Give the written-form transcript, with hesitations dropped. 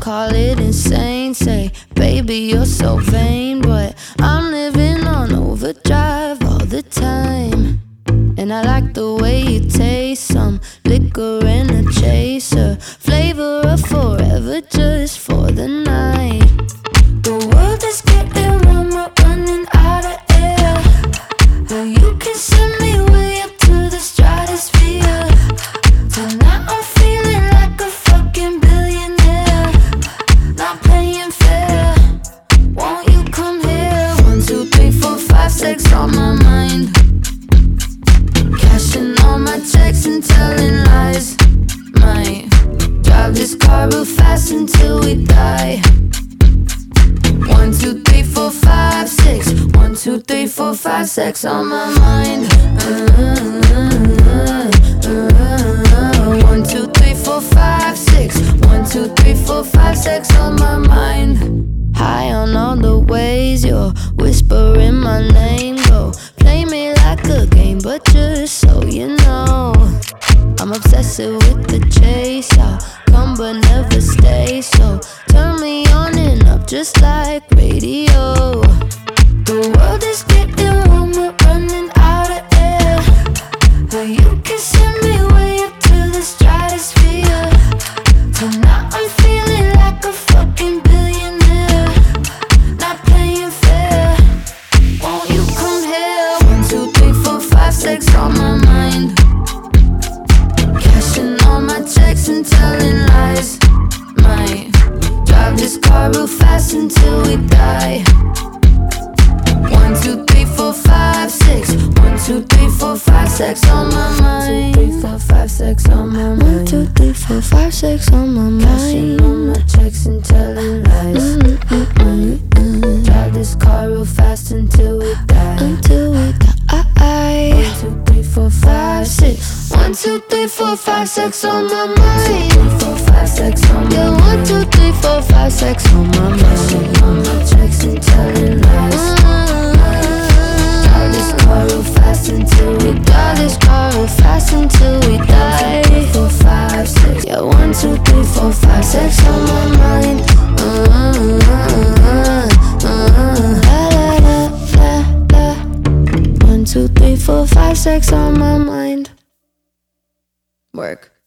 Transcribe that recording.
call it insane. Say, baby, you're so vain, but I'm living on overdrive all the time. And I like the way you taste, some liquor and a chaser, flavor of forever just for the night. The world is getting warm, we're running out of air. Well, you can send me way up to the stratosphere. Tonight I'm feeling like a fucking billionaire, not playing fair. Won't you come here? 1, 2, 3, 4, 5, 6 on my mind. Cashing all my checks and telling lies. Might drive this car real fast until we die. 1, 2, 3, 4, 5, 6. 1, 2, 3, 4, 5, 6 on my mind. 1, 2, 3, 4, 5, 6. 1, 2, 3, 4, 5, 6 on my mind. High on all the ways you're whispering my name. Go play me like a game, but just so you know, I'm obsessive with the chase. I'll come but never stay, so turn me on and up just like radio. The world is getting warm, we're running out of air. But you can send me way up to the stratosphere. Tonight I'm feeling like a fucking billionaire, not playing fair. Won't you come here? 1, 2, 3, 4, 5, 6 on my mind. Cashing all my checks and telling lies. Might drive this car real fast until we die. 1, 2, 3, 4, 5, 6. 1, 2, 3, 4, 5, 6 on my mind. 1, 2, 3, 4, 5, 6 on my mind. 1, 2, 3, 4, 5, 6 on my mind. Cashing all my checks and telling lies. Drive this car real fast until we die. Until we die. 1, 2, 3, 4, 5, 6. 1, 2, 3, 4, 5, 6 on my mind. 1, 2, 3, 4, 5, 6 on my mind. Yeah, 1, 2, 3, 4, 5, 6 on my mind. Cashing all my checks and telling lies. Drive this car real fast until we die. This car real fast until we die. 1, 2, 3, 4, 5, 6. Yeah, 1, 2, 3, 4, 5, 6 on my mind. 1, 2, 3, 4, 5, 6 on my mind. Work.